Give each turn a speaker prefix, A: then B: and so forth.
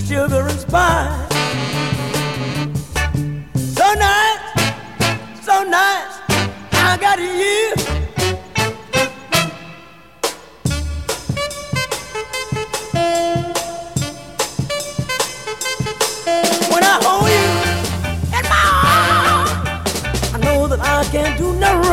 A: sugar and spice. So nice, I got you. When I hold you in my arms, I know that I can't do no wrong.